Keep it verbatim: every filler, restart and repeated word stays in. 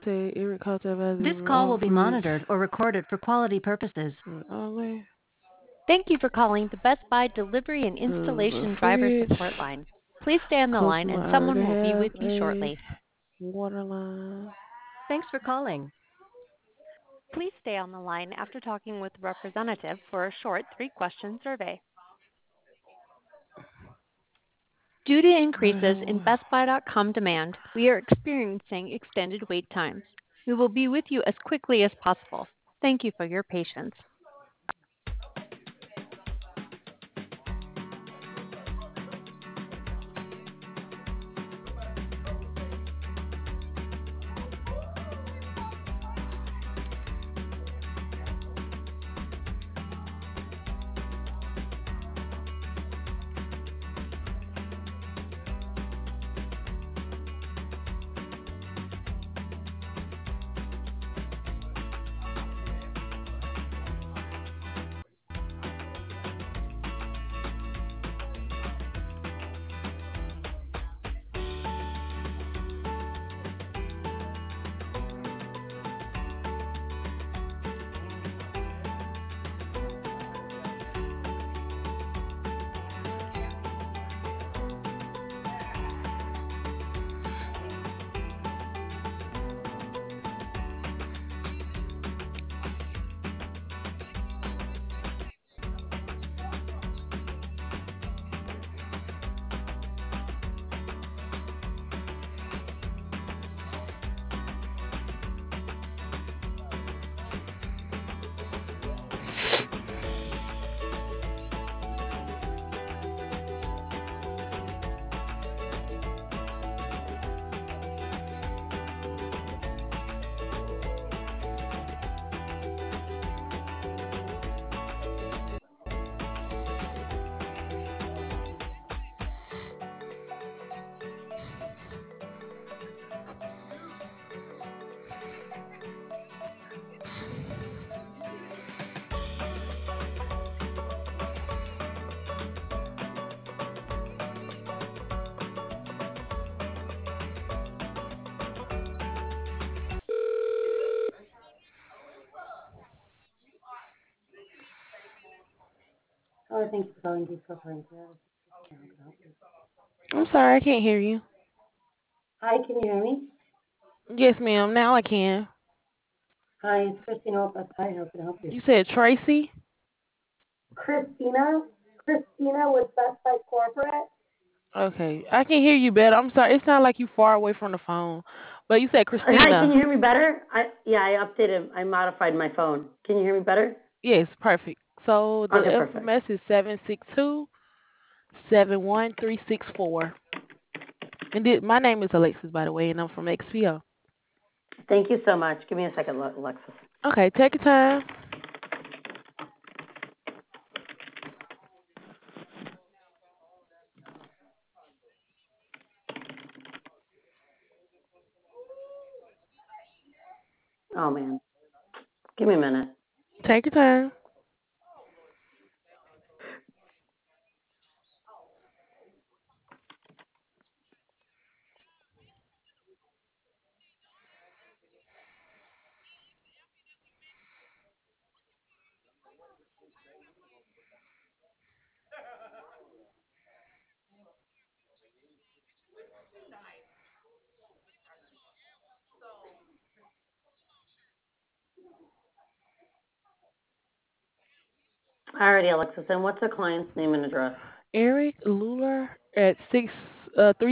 Say Eric called to advise This him call on will be fridge. monitored or recorded for quality purposes. Only Thank you for calling the Best Buy Delivery and the Installation Driver fridge. Support Line. Please stay on the line Customer and someone already will be have with you a shortly. water line. Thanks for calling. Please stay on the line after talking with the representative for a short three-question survey. Due to increases in Best Buy dot com demand, we are experiencing extended wait times. We will be with you as quickly as possible. Thank you for your patience. Oh, thank you for calling Disco Prince. How can I help you? I'm sorry, I can't hear you. Hi, can you hear me? Yes, ma'am. Now I can. Hi, it's Christina with Best Buy. How can I help you? You said Tracy? Christina? Christina with Best Buy Corporate? Okay, I can hear you better. I'm sorry. It sounds like you far away from the phone. But you said Hi, can Christina. you hear me better? I yeah, I updated, I modified my phone. Can you hear me better? Yes, perfect. So the Okay, perfect. information is seven six two seven one three six four. And th- my name is Alexis, by the way, and I'm from X P O. Thank you so much. Give me a second, Le- Alexis. Okay, take your time. Oh man, give me a minute. Take your time. Alrighty, Alexis. And what's the client's name and address? Eric Luler at six uh three